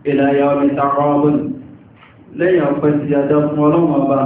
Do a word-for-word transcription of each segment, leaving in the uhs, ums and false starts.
ila yawmi taghabun lẹ́yìn ọ̀pẹ́ ti àjọ fún ọlọ́run ọba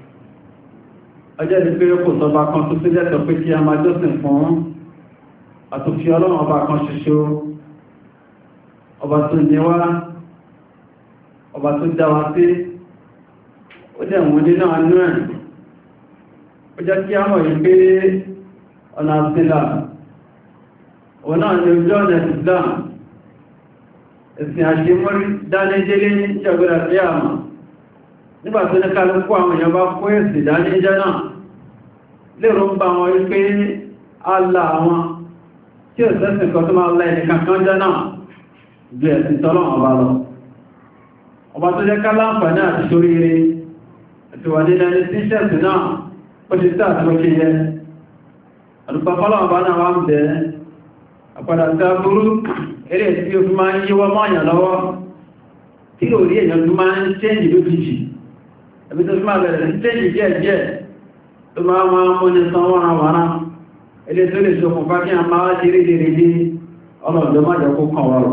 ọjọ́ ìpé kò sọba kan tó sí lẹ́tọ̀ pé kí a máa jọ́sìn fún àtòfí ọlọ́run ọba kan ṣoṣo ọba tó ní wá ọba tó dá wa sí ó jẹ́ ìwọ̀n nínú àánú ẹ̀ ó jẹ́ kí a mọ̀ yí pé ọ̀nà àtìlà òun náà ni ojú ọ̀nà Islam ẹ̀sìn àṣemọ́rí dánẹ́jẹ́lé ní ìjọgbẹ̀rẹ̀ sí àmà nígbàtí ní kálùkù àwọn èèyàn bá kó ẹ̀sìn dánẹ́jẹ́ náà lérò ń bá wọn wípé àlà àwọn tí ó sẹ́sìn kan tó máa lá ẹni kankan jẹ́ náà ju ẹ̀sìn tọ́lọ̀ ọba lọ ọba tó jẹ́ kálàǹfà náà ti sórí ire ètò wà nínú ẹni tí sẹ́sìn náà ó ti tẹ́ àti wọ́n ṣe yẹ àdùpàpọ́lọ̀ ọba náà wá ń bẹ̀ẹ́ àpàdà tí a burú eré tí ó fi máa ń yíwọ́ mọ́ọ̀yàn lọ́wọ́ tí ò rí èyàn tó máa ń ṣẹ́jì lójijì ẹbí tó fi máa bẹ̀rẹ̀ sí ṣẹ́jì díẹ̀ díẹ̀ tó máa máa mú ní san wọ́n wọ́n ilé tó lè ṣokùn fá kí a máa ṣe rí rí rí ọlọ́dọ̀ má jẹ́ kó kàn wọ́rọ̀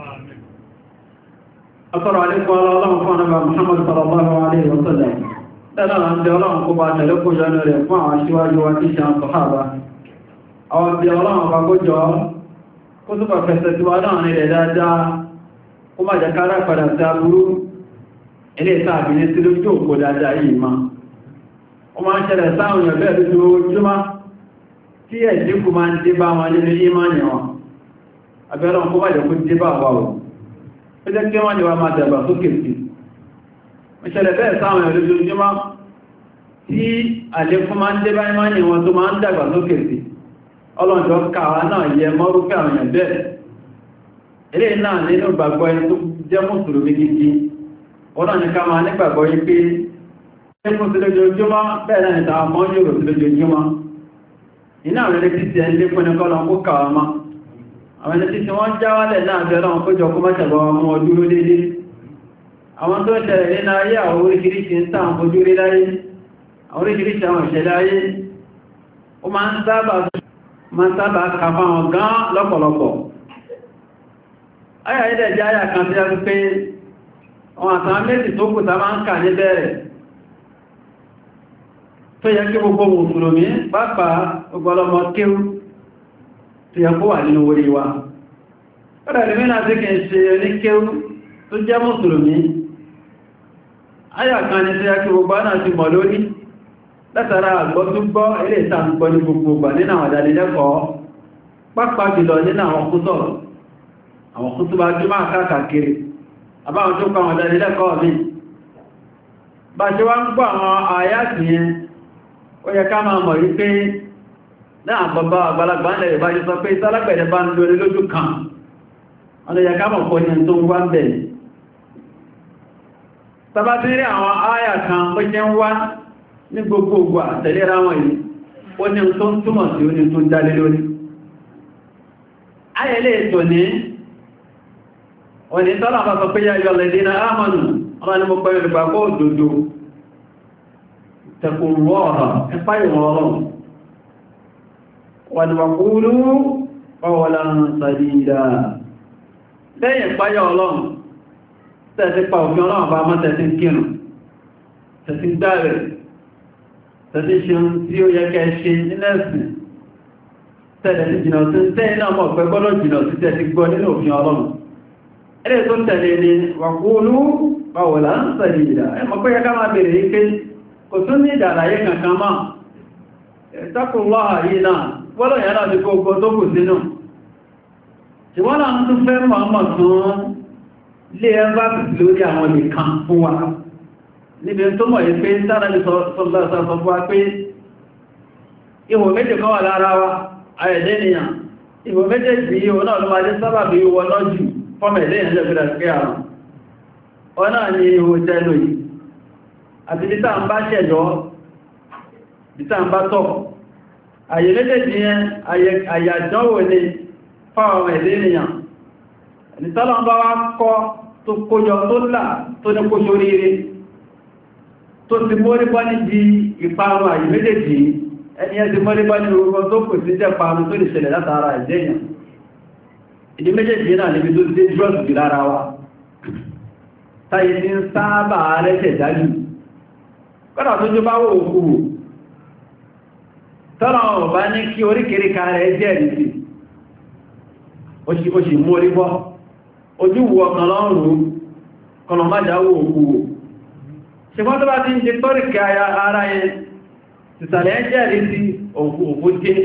ọ̀tọ̀rọ̀ àlékún ọlọ́run fún ọ̀nà Muhammad sallallahu alaihi wa sallam tẹ́lá ń bẹ ọlọ́run kó bá tẹ̀lẹ́kùn jọ́nà rẹ̀ fún àwọn aṣíwájú wa tí ṣe àwọn sọ̀hábà àwọn bí ọlọ́run bá kójọ kó túnbà fẹsẹ̀ tí wá náà nílẹ̀ dáadáa kó má jẹ́ kára padà sí aburú ilé ìsáàbí ní sí lójú òkú dáadáa yìí ma ó máa ń ṣẹlẹ̀ sáwọn èèyàn bẹ́ẹ̀ lójoojúmọ́ tí ẹ̀dínkù máa ń dé bá wọn nínú ìmánì wọn abẹ́rẹ́ kó má jẹ́ kó dé bá wà ó ó jẹ́ kí wọ́n ni wá máa dàgbà sókè sí ó ṣẹlẹ̀ bẹ́ẹ̀ sáwọn èèyàn lójoojúmọ́ tí àlékún máa ń dé bá ìmánì wọn tó máa ń dàgbà sókè sí ọlọ́njọ́ káwà náà yẹ mọ́rúkẹ́ àwọn èèyàn bẹ́ẹ̀ ilé náà nínú gbàgbọ́ ẹni tó jẹ́ mùsùlùmí gidi wọ́n náà ní ká máa nígbàgbọ́ yí pé ẹkùn sí lójoojúmọ́ bẹ́ẹ̀ náà nìta ọmọ yóò sí lójoojúmọ́ iná àwọn ilé títí ẹni lé fún ẹkọ́ lọ kó káwà má àwọn ilé títí wọ́n jáwálẹ̀ náà bẹ́ẹ̀ lọ́wọ́n kó jọ kó má ṣàbọ̀ ọmọ ọdúró dédé àwọn tó ṣẹlẹ̀ nínú ayé àwọn oríṣiríṣi ń tàn fojú rí láyé àwọn oríṣiríṣi àwọn ìṣẹ̀lẹ̀ ayé ó máa ń sábà ma ń sábà kàfà wọn gán lọ́pọ̀lọpọ̀. Ayà ilẹ̀ jẹ́ ayà kan tí a fi pé wọn àtàwọn méjì tó kù sábà ń kà ní bẹ̀rẹ̀ tó yẹ kí gbogbo mùsùlùmí pàápàá ọgbọ̀lọmọ kéwú tó yẹ kó wà nínú orí wa. Ọ̀rẹ̀ rí mìíràn tí kìí ṣe ní kéwú tó jẹ́ mùsùlùmí. Ayà kan ni tó yẹ kí gbogbo náà ti mọ̀ lórí látara àgbọ́túgbọ́ ilé ìtàǹkọ́ ní gbogbo ọgbà nínú àwọn àdánilẹ́kọ̀ọ́ pápá jùlọ nínú àwọn kútọ̀ àwọn kútùbà jùmọ́ káàkiri àbáwọn tó kọ́ àwọn àdánilẹ́kọ̀ọ́ mi bá ṣe wá ń gbọ́ àwọn àyátì yẹn ó yẹ ká máa mọ̀ rí pé náà bàbá àgbàlagbà ń lẹ̀rẹ̀ bá ṣe sọ pé sálágbẹ̀rẹ̀ bá ń lórí lójú kan ọ̀nà yẹ ká mọ̀ pọ̀ ní tó ń wá ń bẹ̀ tàbátí rí àwọn áyà kan bó ṣe ń wá ní gbogbo ògbà tẹ̀lera wọn yìí ó ní tó ń túmọ̀ sí ó ní tó ń dálé lórí ayẹlẹ́ ètò ní òní tọ́lá bá sọ pé yá yọ lẹ́dínà ámànù ọmọ ni mo pẹ̀lú ìgbàgbọ́ òdodo tẹ̀kùrù ọ̀rọ̀ ẹpá ìwọ̀n ọ̀rọ̀ wàdìwàkúrú ọwọ́lá sàdídà lẹ́yìn ìpáyà ọlọ́run tẹ́sí pa òfin ọlọ́run bá mọ́ tẹ́sí kírùn tẹ́sí gbáàrẹ̀ tẹ́sí ṣe tí ó yẹ kẹ́ ṣe nílẹ̀sìn tẹ́lẹ̀ sí jìnà sí tẹ́yìn náà mọ̀ pẹ́ gbọ́dọ̀ jìnà sí tẹ́sí gbọ́ nínú òfin ọlọ́run ẹlẹ́ tó tẹ̀lé ní wàkúrú ọwọ́lá sàdídà ẹmọ̀ pé yẹ ká máa bèèrè ike kò tún ní ìdàlàyé kankan máa ìtàkùnlọ́ yìí náà wọ́lọ̀ yàrá ti kó ogun tó kù sínú tí wọ́n náà tún fẹ́ mọ̀ tún lé ẹgbà lórí àwọn nìkan fún wa níbi tó mọ̀ yìí pé sára ní sọ́lọ́sọ́ fún wa pé ihò méjì kan wà lára wa ayẹ̀dẹ́nìyàn ihò méjì bí ihò náà ló máa jẹ́ sábà bí wọ́n lọ́jù fọ́mẹ̀lẹ́yìn lẹ́gbẹ̀rẹ̀ àti bíta ń bá ṣẹ̀jọ́ bíta ń bá tọ́ àyè méjèèjì yẹn àyàjọ́wò ní fáwọn ẹ̀dẹ́ ènìyàn ìtọ́lọ̀ ń bá wá kọ́ tó kójọ tó là tó ní kó ṣoríire tó ti mórí bọ́ ní di ìparun àyè méjèèjì ẹni ẹ́ ti mórí bọ́ ní orúkọ tó kò sí jẹ́ parun tó lè ṣẹlẹ̀ látara ẹ̀dẹ́ ènìyàn ìdí méjèèjì náà níbi tó dé drọ́sì jù lára wa táyé tí ń sáábà rẹ́ṣẹ̀ dájú kọ́nà tó jó bá wò òkú tọ́nà ọ̀bá ní kí oríkèríkà rẹ̀ jẹ́ ìrìsì ó sì mú orí bọ́ ojú wo ọkàn lọ́rùn kọ́nà má jáwó òkú ṣùgbọ́n tó bá ti ń jẹ tọ́ríkà ara yẹn ìsàlẹ̀ jẹ́ ìrìsì òkú òkú jẹ́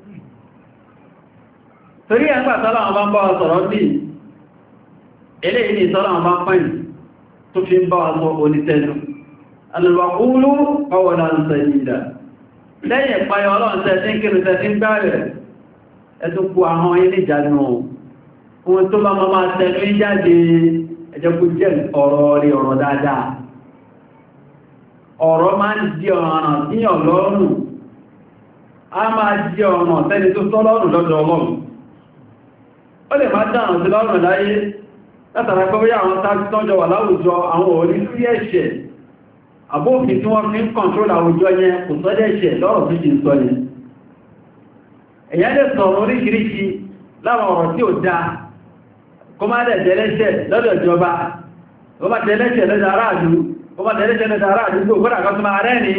torí ẹgbà tọ́lá wọn bá ń bá wa sọ̀rọ̀ bí eléyìí ni tọ́lá wọn bá pẹ́yìn tó fi ń bá wa sọ onítẹ́nu alùwàkúlú ọwọ̀lá ń sẹ ìdá lẹ́yìn ìpayọ ọlọ́run tẹ́ tí ń kírù tẹ́ tí ń gbáyẹ̀ ẹ̀tùkú àwọn ilé ìjànà ohun tó bá máa máa tẹ́lú ìjáde ẹjẹ́kú jẹ́ ọ̀rọ̀ rí ọ̀rọ̀ dáadáa ọ̀rọ̀ máa ń di ọ̀ràn tí ọlọ́run a máa di ọ̀ràn tẹ́ni tó sọ́lọ́run lọ́dọ̀ ọlọ́run ó lè máa dáhùn sí lọ́rùn láyé látara pé bóyá àwọn táàkì tọ́jọ wà láwùjọ àwọn orí sí ẹ̀ṣẹ̀ àbófin tí wọ́n fi ń kọ̀ntrol àwùjọ yẹn kò sọ́dẹ̀ṣẹ̀ lọ́rọ̀ tó jì ń sọ yẹn èyàn lè sọ̀rọ̀ oríṣiríṣi láwọn ọ̀rọ̀ tí ó dá kó má dẹ̀ jẹ́lẹ́ṣẹ̀ lọ́dọ̀ ìjọba kó má jẹ́lẹ́ṣẹ̀ lọ́dọ̀ aráàlú kó má jẹ́lẹ́ṣẹ̀ lọ́dọ̀ aráàlú tó kó dàkọ́ tó máa rẹ́ ní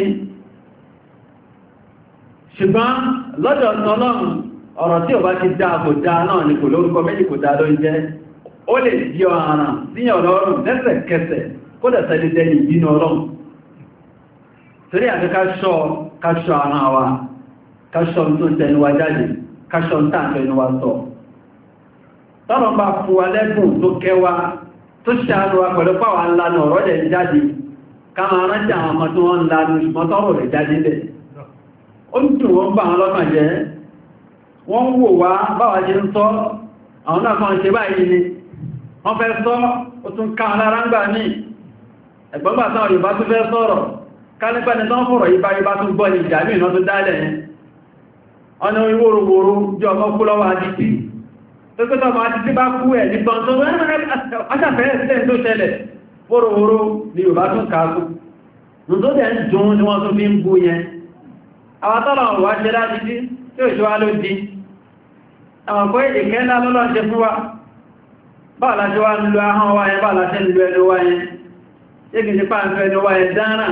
ṣùgbọ́n lọ́dọ̀ Ọlọ́run ọ̀rọ̀ tí ó bá ti dá kò dá náà ni kò lórúkọ méjì kò dá ló ń jẹ́ ó lè di ọ̀ràn síyàn Ọlọ́run lẹ́sẹ̀kẹsẹ̀ kó dẹ̀ sẹ́lẹ̀dẹ́ ìbínú Ọlọ́run torí àti káṣọ́ ara wa káṣọ́ tó tẹnuwa jáde káṣọ́ tààtẹnuwa sọ tọ́rọ bá fún wa lẹ́gùn tó kẹwa tó ṣàánú wa pẹ̀lú pàwà ńlànà ọ̀rọ̀ rẹ̀ jáde ká máa rántí àwọn ọmọ tó wọ́n ńlànà ṣùgbọ́n tọ́rọ rẹ̀ jáde lẹ̀ ó ń dùn wọ́n bá wọn lọ́kàn jẹ́ wọ́n ń wò wá báwa ṣe ń sọ àwọn náà kan ṣe báyìí ni wọ́n fẹ́ sọ ó tún ká lára ń gbà ní ẹ̀gbọ́n gbà táwọn Yorùbá tún fẹ́ sọ̀rọ̀ kálípẹ́ ni tán fọ̀rọ̀ yíba yíba tún gbọ́ ní ìjà mìíràn tó dálẹ̀ ní ọ̀nà ìwòròwòrò jọ ọmọ kú lọ́wọ́ adìtí tó tó tọ́ ma adìtí bá kú ẹ̀ ní tán tó aṣàfẹ́ sílẹ̀ tó ṣẹlẹ̀ wòròwòrò ni Yorùbá tún kàákú nùtó dẹ̀ ń dùn ní wọ́n tún fi ń bú yẹn àwọn tọ́lọ̀ wà ṣe láti tí ò ṣe wá ló di àwọn kọ́ ìkẹ́ ńlá lọ́lọ́ ṣe fún wa bá láṣẹ wá ń lo ahọ́n wa yẹn bá láṣẹ ń lo ẹnu wa yẹn ṣé kìí ṣe pàǹfẹ́ ẹnu wa yẹn dáná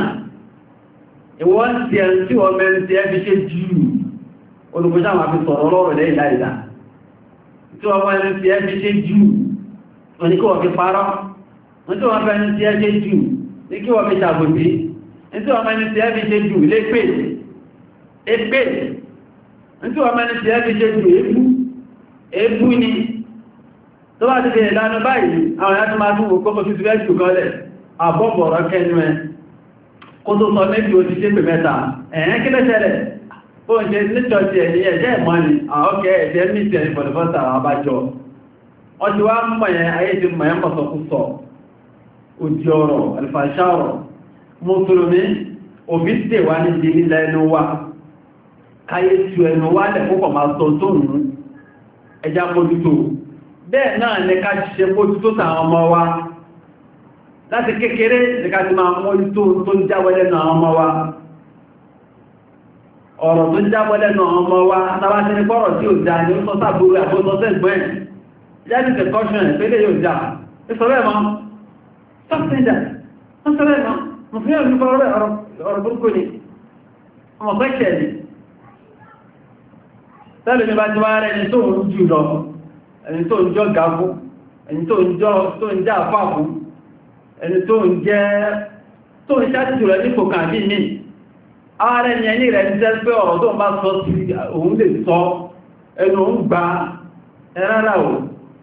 ìwọ́n tí ẹ̀ tí wọ́n mẹ́rin tí ẹ fi ṣe jù olùgbòsá wà fi sọ̀rọ̀ lọ́rọ̀ lẹ́yìn láìdá tí wọ́n mẹ́rin tí ẹ fi ṣe jù ní kí wọ́n fi parọ́ tí wọ́n mẹ́rin tí ẹ ṣe jù ní kí wọ́n fi ṣàbòsí tí wọ́n mẹ́rin tí ẹ fi ṣe jù lépè épè tí wọ́n mẹ́rin tí ẹ fi ṣe jù ébú ébú ni tó bá ti fi ìlànà báyìí àwọn ìyá tó máa tún wò kọ́kọ́ sí fẹ́ jù kọ́lẹ̀ àbọ̀bọ̀rọ̀ kẹnu ẹ kó tó sọ méjì ó ti ṣe pè mẹ́ta ẹ̀yẹn kí lẹ́ṣẹ̀lẹ̀ ó ń ṣe nítọ́sí ẹ̀ní ẹ̀jẹ́ ìmọ́ni àọ́kẹ́ ẹ̀jẹ́ mìtì ẹ̀ní pọ̀lẹ̀fọ́sà àbájọ́ wọ́n ti wá mọ̀ yẹn ayé ti mọ̀ yẹn pọ̀sọ̀kúsọ̀ òjì ọ̀rọ̀ alfàṣà ọ̀rọ̀ mùsùlùmí òbí tè wá ní ti nílẹ̀ ẹnu wa káyé tu ẹnu wá lẹ̀ púpọ̀ máa sọ tó nù ẹjá mójútó bẹ́ẹ̀ náà ní ká ṣe mójútó tàwọn ọmọ wa láti kékeré ní ká ti máa mójútó tó ń jáwẹ́lẹ́nu àwọn ọmọ wa ọ̀rọ̀ tó ń jábọ́lẹ́nu ọmọ wa tàbá ti ní kọ́rọ̀ tí ó dáa ní ó sọ sáàbúrú àbótọ́sẹ́ ìgbọ́n ẹ̀ jáde tẹ̀ kọ́ṣùn ẹ̀ pẹ́lẹ̀ yóò dáa ìsọ̀rọ̀ ẹ̀mọ́ sọ́síndà sọ́sọ̀rọ̀ ẹ̀mọ́ mọ̀ fí ẹ̀rù nípa ọ̀rọ̀ burúkú ni ọmọ pẹ́kẹ̀ ni tẹ́lẹ̀ mi bá ti wá rẹ̀ ẹni tó ń jù lọ ẹni tó ń jọ gàfú ẹni tó ń já àfáàfú ẹni tó ń jẹ́ tó ń ṣáàtìjù rẹ̀ nípò kàbí mi ààrẹ ni ẹni rẹ̀ ń jẹ́ pé ọ̀rọ̀ tó ń bá sọ sí òun lè sọ ẹnu ń gba ẹ̀rára ò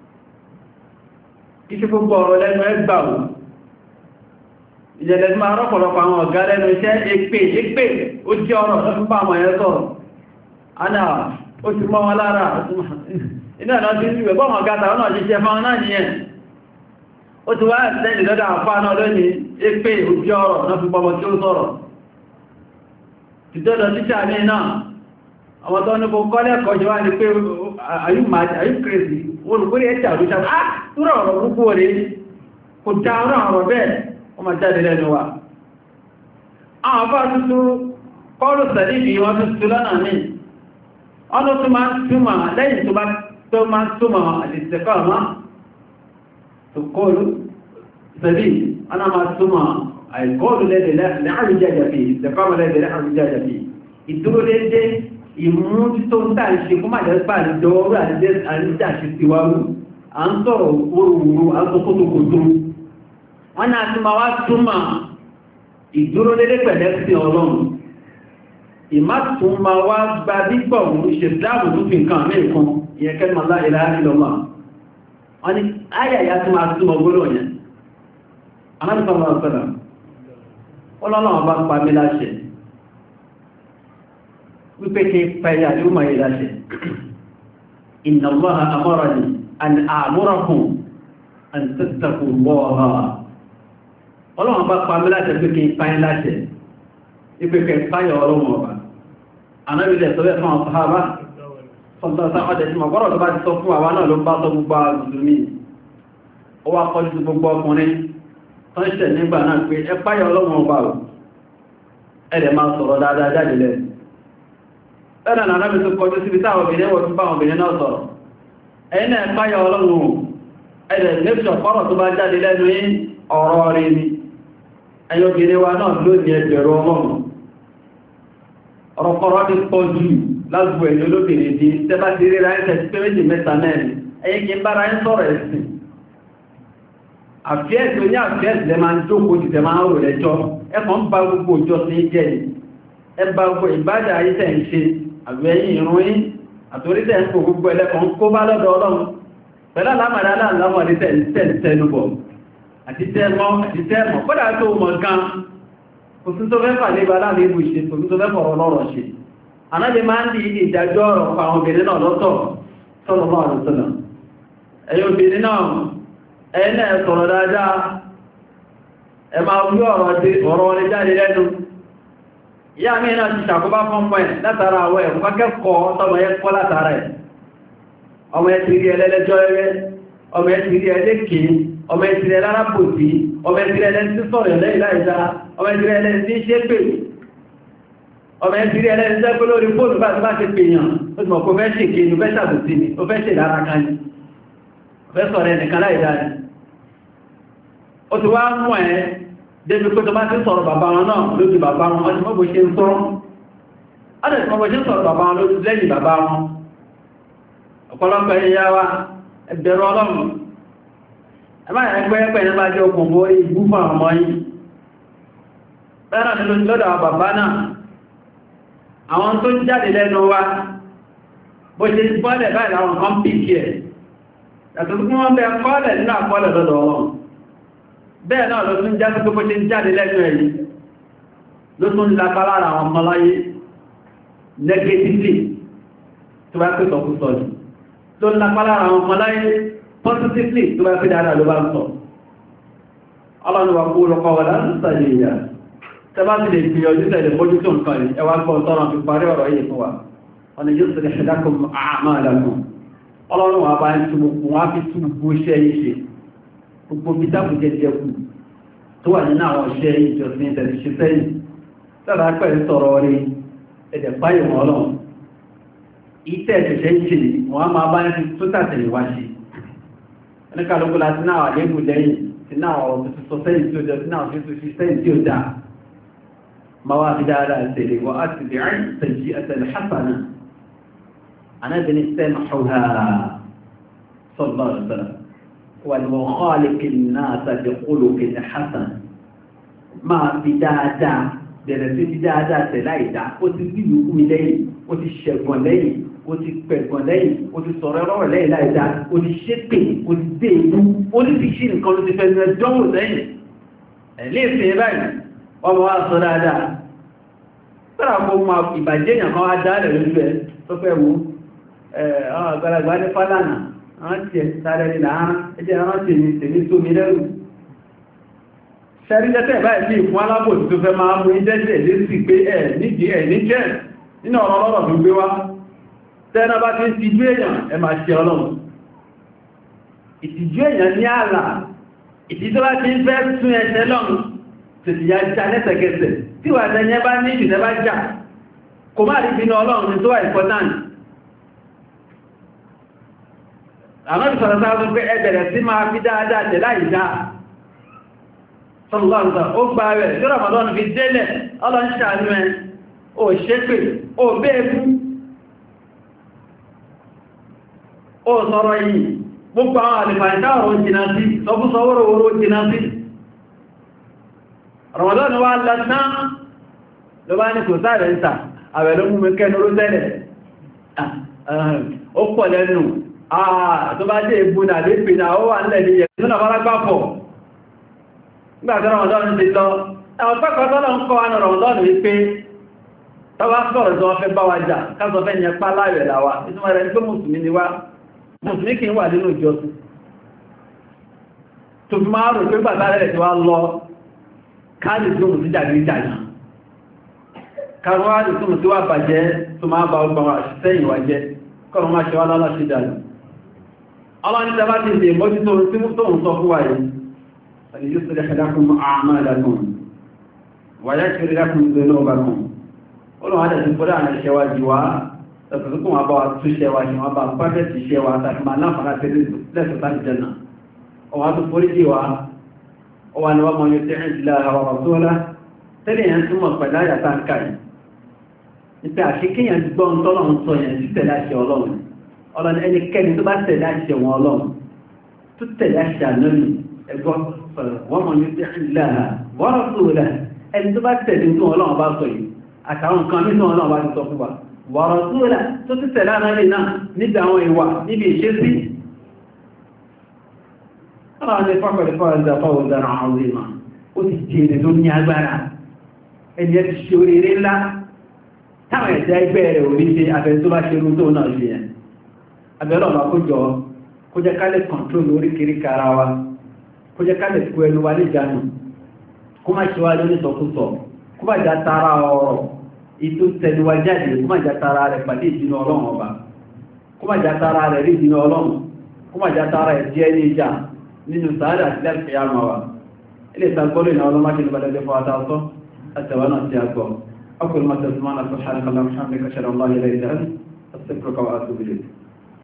kíṣẹ́ gbogbo ọ̀rọ̀ lẹ́nu ẹgbà ò ìjẹ̀lẹ̀ tí máa rọ́pọ̀lọpọ̀ àwọn ọ̀gá lẹ́nu iṣẹ́ èpè èpè ó jẹ́ ọ̀rọ̀ lọ́pùpá àmọ̀ ẹ̀ sọ̀rọ̀ àná ó ti mọ́ wọn lára iná ọ̀nà tí ìwẹ̀ bọ́ wọn gátà ọ̀nà jíṣẹ́ fún náà nìyẹn ó ti wá ẹ̀sẹ̀ lọ́dọ̀ àfáà náà lónìí èpè ó jẹ́ ọ̀rọ̀ náà fi pọ̀pọ̀ tí ó sọ̀rọ̀ ìjọ́dọ̀ títà ní náà àwọn tó ní kò kọ́lẹ̀ kọjọ wá ní pé are you crazy olùkúrí ẹ̀tà òdúṣà ah túnrọ̀ ọ̀rọ̀ púpọ̀ rẹ̀ kò dá ọ̀rọ̀ ọ̀rọ̀ bẹ́ẹ̀ wọ́n ma jáde lẹ́nu wa àwọn bá tuntun kọlù sàdíbì wọ́n tuntun lọ́nà ní ọdún tó máa túnmà lẹ́yìn tó máa túnmà àdìsẹ̀kọ́ ọmọ tó kọlù سبيل أنا ما أسمع القول الذي لا اعوجاج فيه الاستقامة الذي لا اعوجاج فيه ìdúró dédé ìmújútó ń tàà ṣe kó máa jẹ́ pàà ìjọwọ́rú àrídà ṣe síwáwú à ń sọ̀rọ̀ wúrúwúrú à ń sọ kótókótó wọ́n náà tí ma wá túnmà ìdúró dédé pẹ̀lẹ́ sí ọlọ́run ìmá tún ma wá gba dígbọ̀ òun ṣe dáàbò tó fi nǹkan mẹ́ẹ̀kan ìyẹn kẹ́lùmọ̀ la ilaha illallah wọ́n ni ayàyà tí ma túnmọ̀ gbọ́lọ̀ yẹn anábìsọ̀rọ̀ ọ̀sọ̀rọ̀ ọlọ́run bá ń pa mí láṣẹ wípé kí pẹ̀lú àdúmọ̀ ìdáṣẹ́ inna Allaha amarani an a'murakum an tattaqu Allaha ọlọ́run bá pa mí láṣẹ pé kí pẹ̀lú láṣẹ wípé kí pẹ̀lú ọlọ́run ọba anábìlẹ̀ sọ́bẹ̀ fún àwọn sàhábà sọ́tọ́sá ọdẹ̀ tí mọ̀gbọ́rọ̀ tó bá ti sọ fún àwa náà ló bá sọ gbogbo àzùmí ó wá kọjú gbogbo ọkùnrin tó ń ṣẹ̀ nígbà náà pé ẹ pẹ̀lú ọlọ́run ọba ẹ̀rẹ̀ máa sọ̀rọ̀ dáadáa jáde lẹ́nu ẹ̀nà náà lábẹ́ tó kọjú síbi táwọn obìnrin wọ́n tún bá àwọn obìnrin náà sọ̀rọ̀ ẹ̀yìn náà páyà ọlọ́run ẹ̀dẹ̀ lẹ́pṣọ̀ fọ́rọ̀ tó bá jáde lẹ́nu yí ọ̀rọ̀ rí ni ẹ̀yìn obìnrin wa náà lónìí ẹgbẹ̀rún ọlọ́run ọ̀rọ̀kọ̀rọ̀ ti pọ̀ jù lágbò ẹ̀yìn olóbìnrin di tẹ́bá ti rí ra ẹ́sẹ̀ pé méjì mẹ́ta mẹ́rin ẹ̀yìn kí n bára ń sọ̀rọ̀ ẹ̀sìn àfíẹ́sì oní àfíẹ́sì lẹ́ máa ń jókòó jù tẹ́ máa ń rò lẹ́jọ́ ẹ̀kọ́ ń bá gbogbo òjò sí jẹ́ ẹ̀bá gbogbo ìbádà ayé ń ṣe àgbẹ̀yìn ìrún yí àtorítẹ̀ ń kò gbogbo ẹlẹ́kan kó bá lọ́dọ̀ ọlọ́run pẹ̀lá lámàdá láàrín tẹ́ẹ̀nubọ̀ àti tẹ́ẹ̀mọ́ àti tẹ́ẹ̀mọ́ kódà tó mọ̀ gan òsìn tó fẹ́ fàlẹ́ bá láàrín ibù ṣe òsìn tó fẹ́ fọ̀rọ̀ lọ́rọ̀ ṣe anájẹ́ máa ń di ìdájọ́ ọ̀rọ̀ pa àwọn obìnrin náà lọ́tọ̀ sallallahu alaihi wasallam ẹ̀yin obìnrin náà ẹ̀yin náà sọ̀rọ̀ dáadáa ẹ máa wí ọ̀rọ̀ ọ̀rẹ́ jáde lẹ́nu ìyá mi náà ti ṣàkóbá fún ọmọ ẹ̀ látara àwọ̀ ẹ̀ fún akẹ́kọ̀ọ́ tọmọ ẹ̀ kọ́ látara ẹ̀ ọmọ ẹ̀ ti rí ẹlẹ́lẹ́jọ́ ẹrẹ́ ọmọ ẹ̀ ti rí ẹlẹ́kì ọmọ ẹ̀ ti rí ẹlárápòtí ọmọ ẹ̀ ti rí ẹlẹ́ni tí sọ̀rọ̀ ẹ̀lẹ́ ìláìdá ọmọ ẹ̀ ti rí ẹlẹ́ni tí ṣe pè ọmọ ẹ̀ ti rí ẹlẹ́ni tí ṣe lórí fóònù bá ti bá ti pè yàn ó ti mọ̀ kó fẹ́ ṣe kéènù fẹ́ ṣàbùsí ni ó fẹ́ ṣe lára kan ni ó fẹ́ sọ̀rọ̀ ẹnìkan láìdá ni ó ti wá mú ẹ̀ débi pé tó bá ti sọ̀rọ̀ bàbá wọn náà lójú bàbá wọn ọdún mọ́bò ṣe ń sọ́rọ̀ ọdún mọ́bò ṣe ń sọ̀rọ̀ bàbá wọn lójú lẹ́yìn bàbá wọn ọ̀pọ̀lọpọ̀ ẹ̀yà wa ẹgbẹ̀rọ ọlọ́run ẹmá ẹgbẹ́ ẹgbẹ́ ẹ̀yà bá jẹ́ okùn borí ìgbú fún àwọn ọmọ yìí bẹ́ẹ̀rẹ̀ nínú lọ́dọ̀ àwọn bàbá náà àwọn tó jáde lẹ́nu wa bó ṣe bọ́lẹ̀ báyìí àwọn kan pìkì ẹ̀ yàtọ̀ tí wọ́n bẹ kọ́lẹ̀ nínú àkọọ́lẹ̀ lọ́dọ̀ ọlọ́run bẹ́ẹ̀ náà ló tún jáde tó bó ṣe ń jáde lẹ́nu ẹ̀yí ló tún lápá lára àwọn ọmọláyé negatively tó bá pẹ́ sọ̀kú sọ̀rọ̀ tó lápá lára àwọn ọmọláyé positively tó bá pẹ́ dáadáa ló bá ń sọ ọlọ́nuwà kó lọ́kọ́ wà láti sàlẹ̀ ìyà tẹ́bá ti lè fi ọdún tẹ̀lẹ̀ mójú tó nǹkan rí ẹwà gbọ́ tọ́rọ fi parí ọ̀rọ̀ yìí fún wa ọ̀nà yóò tẹ̀lẹ̀ ṣẹ̀dákùn àmàlàkùn ọlọ́nuwà bá ń túnmù wá fi túnbù iṣẹ́ yìí ṣe gbogbo bídáàbù jẹjẹkù tó wà nínú àwọn iṣẹ́ ìjọsìn ìtẹ̀lẹ̀ ṣe sẹ́yìn sára pẹ̀lú sọ̀rọ̀ rí ẹ̀dẹ̀ páyẹ̀ wọn lọ ìtẹ́ ẹ̀ṣẹ̀ṣẹ̀ ń ṣe wọ́n á máa bá ní tó tàtẹ̀lẹ̀ wá ṣe ẹni kálukú láti náà àlébù lẹ́yìn tí náà ọ̀rọ̀ tuntun sọ sẹ́yìn tí ó jọ sí náà fi tó fi sẹ́yìn tí ó dá ma wá fi dáadáa tẹ̀lé wọ́n á ti bẹ̀rẹ̀ tẹ̀jì àtẹ̀lẹ̀ hasana anábìnrin sẹ́nu ṣọ́ha sọ́lọ́ ọ̀sẹ̀lẹ̀ والمخالق الناس بخلق حسن ما في دادا bẹ̀rẹ̀ sí ti dáadáa tẹ̀lá ìdá ó ti bí ìlúkú mi lẹ́yìn ó ti ṣẹ̀gbọ̀n lẹ́yìn ó ti pẹ̀gbọ̀n lẹ́yìn ó ti sọ̀rọ̀ ẹ̀rọ lẹ́yìn láìdá ó ti ṣépè ó ti dé ìlú ó ti fi ṣí nǹkan ló ti fẹ́ lọ dánwò lẹ́yìn ẹ̀lẹ́ ìfẹ́ báyìí wọ́n mọ́ wá sọ dáadáa sọ́rọ̀ àpò ma ìbàjẹ́ èèyàn kan wá dáadẹ̀ lójú ẹ̀ tó fẹ́ wo àwọn àgbàlagbà ní fálànà àwọn tiẹ̀ sáré ní láàrín ẹjẹ́ àwọn tèmi tó mi lẹ́rù ṣẹ́ríjẹ́tẹ̀ báyìí sí ìfún alábòsí tó fẹ́ máa mú ìjẹ́jẹ́ lé sí pé ẹ̀ nídìí ẹ̀ ní jẹ́ nínú ọ̀rọ̀ ọlọ́rọ̀ tó gbé wá tẹ́ẹ̀nà bá ti ń tijú èèyàn ẹ máa ṣe ọlọ́run ìtìjú èèyàn ní ààlà ìtìjú bá ti ń fẹ́ tún ẹ̀ṣẹ̀ lọ́run tètè ya já lẹ́sẹ̀kẹsẹ̀ tí wà tẹ́yẹ bá ní ìṣẹ́ bá jà kò má rí bínú ọlọ́run tó wà important àwọn ìsọ̀rọ̀ sáà tó pé ẹgbẹ̀rẹ̀ sí máa fi dáadáa tẹ̀ láì dáa sallallahu alaihi wasallam ó gba rẹ̀ tí Ramadan fi délẹ̀ ọlọ́n ṣàánú ẹ ó ṣépè ó bẹ́ẹ̀bú ó sọ̀rọ̀ yìí gbogbo àwọn àlìfàìdá ọ̀rọ̀ jìnà sí sọfúsọwọ́rọ̀ oró jìnà sí Ramadan wá lásán ló bá ní kò sáré ń tà àwẹ̀ ló mú mi kẹ́ lóró tẹ́lẹ̀ ó pọ̀ lẹ́nu àà tó bá dé ìbú nà lè pè náà ó wà nílẹ̀ ní ẹ̀kùn náà fara gbápọ̀ nígbàtí Ramadan ti lọ àwọn pẹ́kọ̀ọ́tọ́lọ́ ń kọ́ wánà Ramadan wípé tọ́wá sọ̀rọ̀ tó wọ́n fẹ́ bá wa jà káàsọ̀ fẹ́ ní ẹpá láàrẹ̀ láwá ìtumọ̀ rẹ̀ ní pé mùsùlùmí ni wá mùsùlùmí kì í wà nínú ìjọsìn tó fi máa rò pé gbàtà rẹ̀ tí wá lọ káàdì tó mù sí jàgídíjàgà karùn-ún tó mù sí wà bàjẹ́ tó máa bá ọgbà wà sẹ́yìn wà jẹ́ kọ́nà máa ṣe wá lọ́lá sí dànù ọlọ́ni tẹ́bá ti ṣe mọ́jútó tí mú tó ń sọ fún wáyé ẹni yóò sọ lẹ́kẹ̀ẹ́dákùn àmàdàkùn wáyé kiri dákùn ìgbẹ̀lẹ́ ọgbàkùn olùwọ́n adẹ̀ ti fọ́dá àwọn ìṣẹ́wà jùwá tẹ̀sùnkùn wọn bá wa tún ṣẹwà ṣe wọn bá pàtẹ́sì ṣẹwà tàbí máa láǹfààní tẹ́lẹ̀ lẹ́sọ̀tà ìjẹ́nà ọwọ́ tó forí jì wá ọwọ́ ni wọ́n mọ̀ yóò tẹ́ ìjìlá àwọn ọ̀tọ́lá tẹ́lẹ̀ yẹn túnmọ̀ pẹ̀lú àyàtà ń ká yìí nípa àṣíkíyàn gbọ́n tọ́lọ̀ ń sọ yẹn sí tẹ̀lé àṣẹ ọlọ́run ọlọ́ni ẹnikẹ́ni tó bá tẹ̀lé àṣẹ wọn ọlọ́run tó tẹ̀lé àṣẹ ànábì ẹgbọ́n wọ́n mọ̀ ní ìlà wọ́n rọ̀ tó rẹ̀ ẹni tó bá tẹ̀lé tó ọlọ́run bá sọ yìí àtàwọn nǹkan nínú ọlọ́run bá ti sọ fún wa wọ́n rọ̀ tó rẹ̀ tó ti tẹ̀lé ànábì náà níbi àwọn ìwà níbi ìṣesí ọlọ́run ní fọ́kọ̀lẹ́ fọ́ ẹ̀dá fọ́wọ́ dára àwọn ìmọ̀ ó ti jèrè tó ní agbára ẹni ẹ ti ṣe oríire ńlá táwọn ẹ̀dá ẹgbẹ́ rẹ̀ orí ṣe àfẹ́ tó bá ṣe rú tó náà ṣe yẹn abẹ́rẹ́ ọ̀nà kó jọ kó jẹ́ ká lè kọ̀ntrol orí kiri kára wa kó jẹ́ ká lè kó ẹnu wa lè jánu kó má ṣe wá lórí sọkúsọ kó má já tara ọ̀rọ̀ ìtò tẹnu wa jáde kó má já tara rẹ̀ pàdé ìdínà ọlọ́run ọba kó má já tara rẹ̀ rí ìdínà ọlọ́run kó má já tara ẹ̀ jẹ́ ní ìjà nínú sàárà àti lẹ́fẹ̀ẹ́ yá máa wà ilé ìtàgbọ́lù ìnáwó ọlọ́mákìlì balẹ̀ fọ́ àtàtọ́ àtẹ̀wọ́n náà ti àgbọ̀ أقول ما تسمعنا سبحانك اللهم وبحمدك أشهد أن لا إله إلا أنت أستغفرك وأتوب إليك